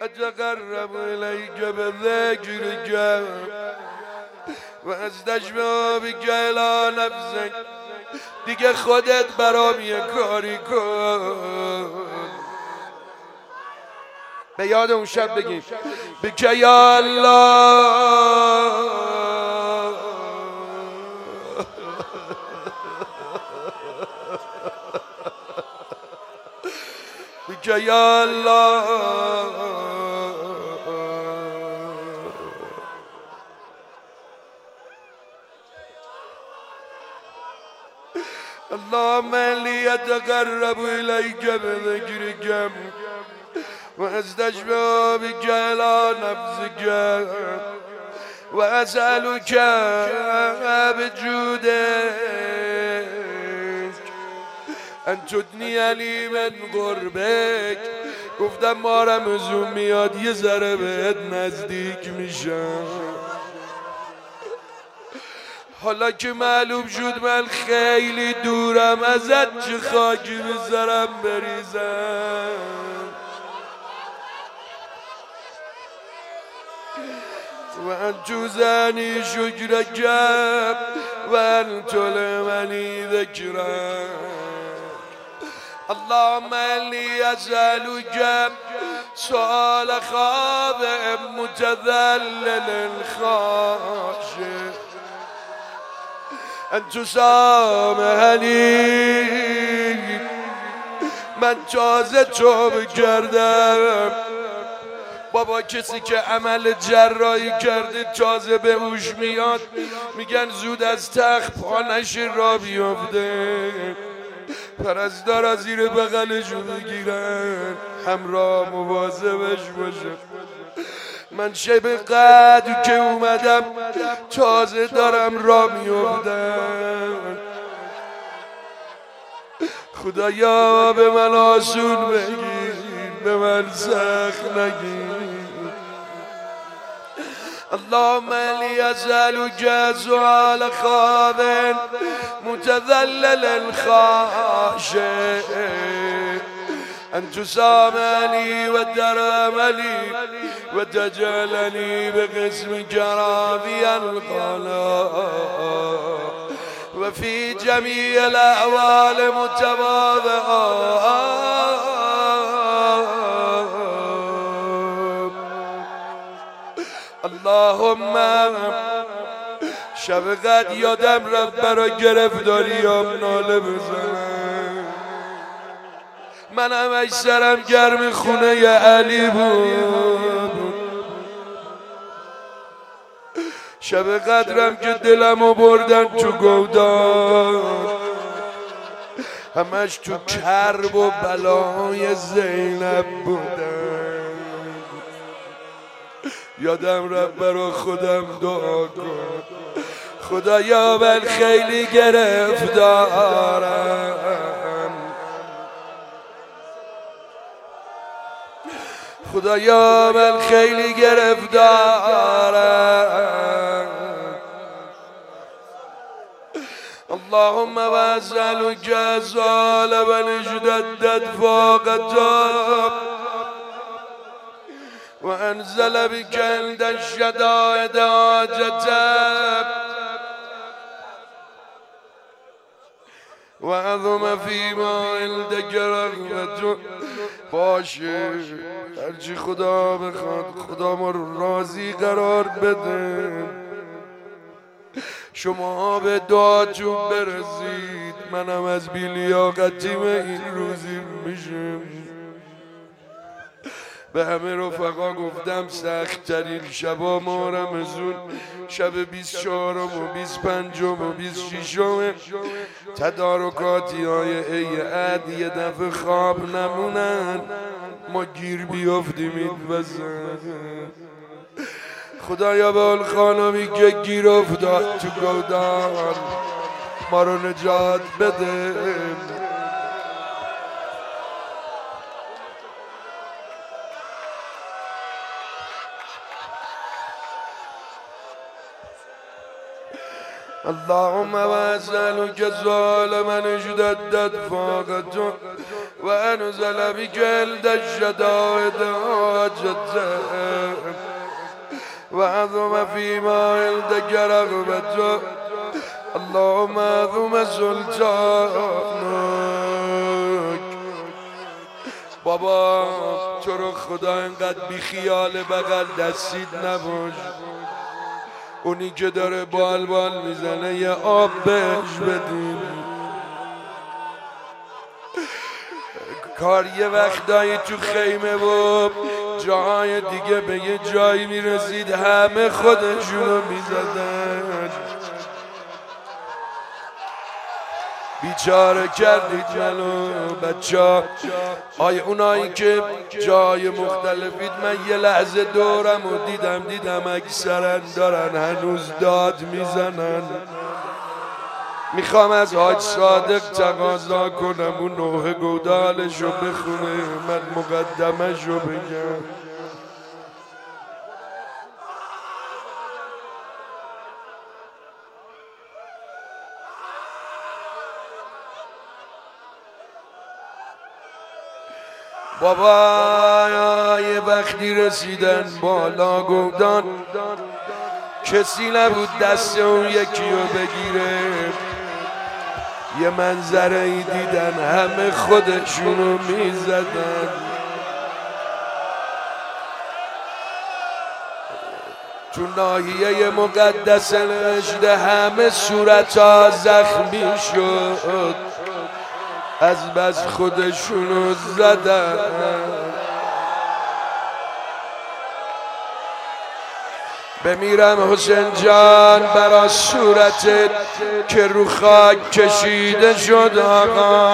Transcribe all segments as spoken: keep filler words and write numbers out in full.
اتقرب الیک بذکرک و استشفع بک الی نفسک. دیگه خودت برام یه کاری کن. به یاد اون شب بگیم بک یا الله بک یا الله اللهم لی اتقرب الیک بذکرک و استشفع بک الی نفسک و اسألک بجودک ان تدنینی من قربک. گفتم ما رمضون میاد یه ذره بهت نزدیک میشم. حالا که معلوم شد من خیلی دورم ازت، چه خاکی بذارم بریزم. و انتو زنی شکرک و انتو لمنی ذکرک. اللهم انی اسألک سؤال خاضع متذلل خاشع ان تسامحنی. من تازه توبه کردم بابا. کسی که عمل جراحی کرده تازه به هوش میاد میگن زود از تخت پا نشه را بیفته. پرستارا زیر بغلشو بگیرن همراه مواظبش باشه. من شب قدر که اومدم تازه دارم را میافتم. خدایا به من آسون بگیر، به من سخت نگیر. اللهم لی اسألک سؤال خاضع متذلل خاشع ان تسامحنی و ترحمنی و تجعلنی بقسمک راضی القلب و فی جمیع الاحوال متواضعا. اللهم شب قدر یادم رفت برا گرفتاریام ناله بزنم. من همش سرم گرم خونه ی علی بود. شب قدرم که دلمو بردن تو گودان، همش تو کرب و بلای زینب بودن. یادم رفت برا خودم دعا کن. خدایا من خیلی گرفتارم. خدایا من خیلی گرفتارم. اللهم واسألك سؤال من اشتدت فاقته وانزل بك عند الشدائد حاجته وعظم فيما عندك رغبته. باشه هرچی خدا بخواد خدا ما راضی قرار بده. شما به دعاتون برسید، منم از بی‌لیاقتیم این روزی میشم. به همه رفقا گفتم سخت ترین شبا ما رمضون شب بیست و چهارم و بیست و پنجم و بیست و ششم. تدارکاتی های ای عد یه دفعه خواب نمونن، ما گیر بیافتیم این وزن. خدایا به اون خانمی که گیر افتاد تو گودان ما رو نجات بده. اللهم واسألك سؤال من اشتدت فاقته وأنزل بك الشدائد وجدت وعظم فيما عندك رغبته اللهم عظم سلطانك. بابا تو رو خدا اینقدر بی خیال بغل دستید نباش، اونی که داره بال بال میزنه یه آب بهش بدین. کار یه وقتایی تو خیمه و جاهای دیگه به یه جایی میرسید همه خودشونو میزدن. بیچاره کردید منو بچه. آی اونایی که جای مختلفید، من یه لحظه دورم و دیدم دیدم اکثرا دارن هنوز داد میزنن. میخوام از حاج صادق تقاضا کنم اون نوح گودالشو بخونه، من مقدمشو بگم. بابا یه وقتی رسیدن بالا گودان، کسی نبود دست اون یکی رو بگیره. یه منظره ای دیدن همه خودشونو میزدن. تو ناحیه مقدس نوشته همه صورتها زخمی شد، از بس خودشونو زدن. بمیرم حسین جان برا صورتت که رو خاک کشیده شد آقا.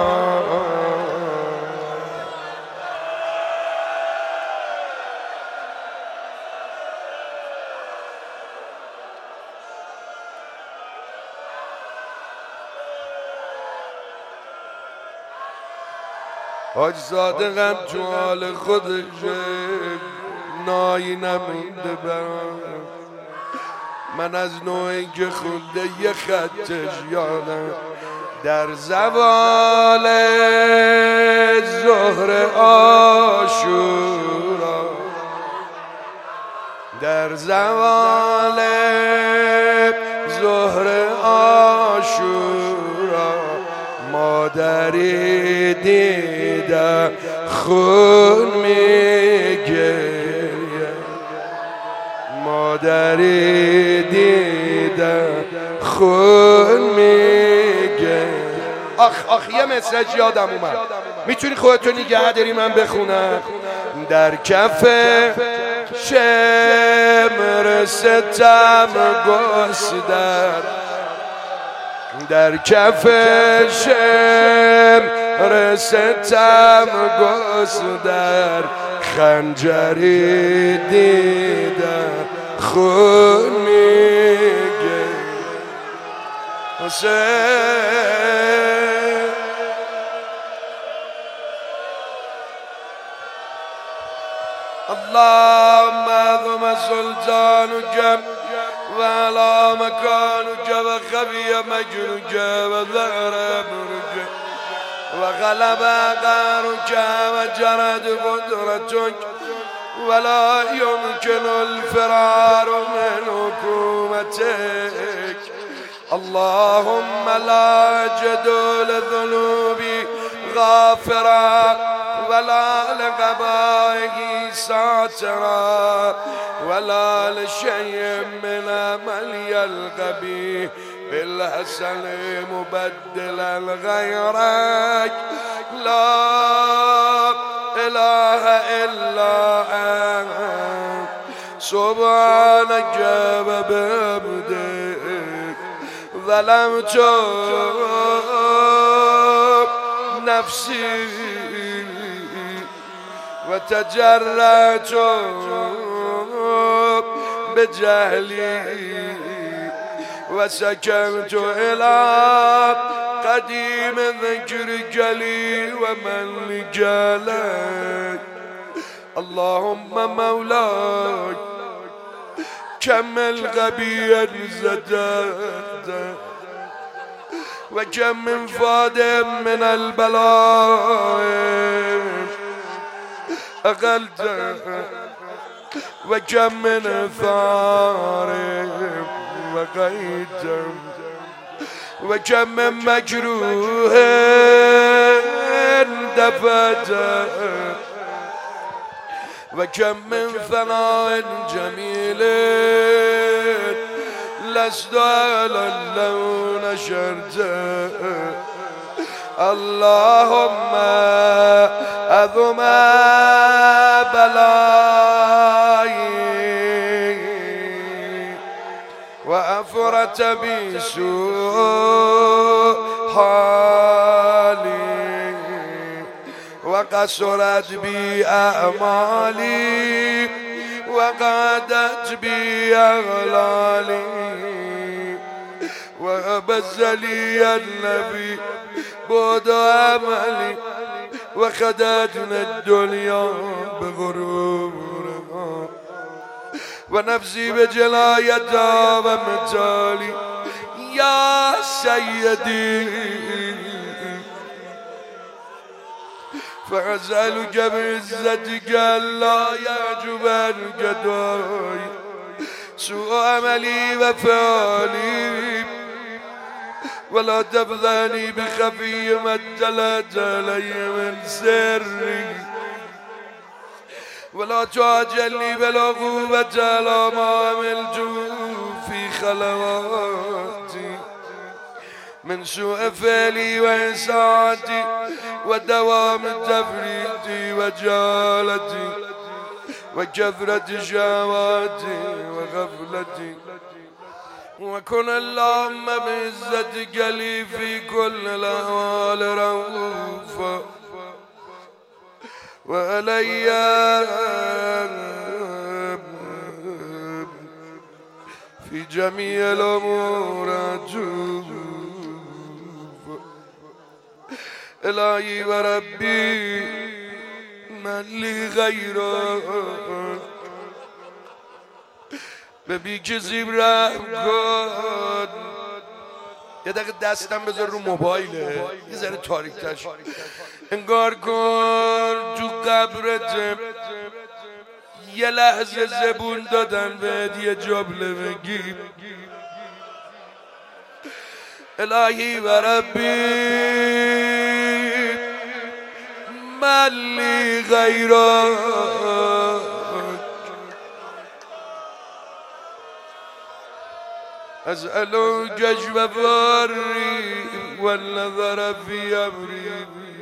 حاج صادقم تو حال خودشه، نایی نمونده برام. من از نوعی که خونده یه خطش یادم، در زوال ظهر عاشورا، در زوال ظهر عاشورا، مادری دیدم خون میگریه، مادری دیدم خون میگه. آخ آخ یه مسرج یادم اومد، میتونی خودتو نگه داری من بخونم؟ در کف شمر ستم گستر، در کف شمر ستم گستر، خنجری دیدم خون میگه. حسین اللهم اعظم سلطانك وعلى مكانك وخفي مجرك وظهر امرك وغلب قهرك وجرت قدرتك ولا يمكن الفرار من حكومتك. اللهم لا أجد لذنوبي غافرا ولا لقبائه ساترا ولا لشيء من عملي القبيح بالحسن مبدلا غيرك. لا إله إلا أنت سبحانك وبحمدك ظلمت نفسي وتجرأت بجهلي وسكنت إلى قديم ذكرك لي ومن لك. اللهم مولاي كمل غبيا زدت وكم من فاد من البلاء أقلت وكم من ثار وقيت وكم من مجروح دفت وكم من ثناء جميل لست على اللون نشرت اللهم أذم بلاي وأفرت بسوء حالي وقصرت بي أعمالي وقعدت بي أغلالي وأبز لي النبي بود عملي وخدتنا الدنيا بغرورها ونفسي بجلايتها ومثالي يا سيدي فأسألك بعزتك ألا يعجبنك دعائي سوء عملي وفعلي ولا تفضحني بخفي ما اطلعت علي من سري ولا تعجلني بلا قوة على ما عملت في خلواتي من سوء فعلي وإساءتي ودوام تفريطي وجالتي وكثرة شهواتي وغفلتي وكن اللهم بعزتك لي في كل الأحوال رؤوفا وعلي في جميع الأمور أتوب إلهي وربي من لي غيرك به بی کسی رحم کن. یه دقیقه دستم بذار رو موبایله یه ذره تاریک‌تر انگار کن تو قبرت یه لحظه زبون دادن بهت یه جمله بگی الهی و ربی من لی غیرک أسألك جوابي والنظر في أمري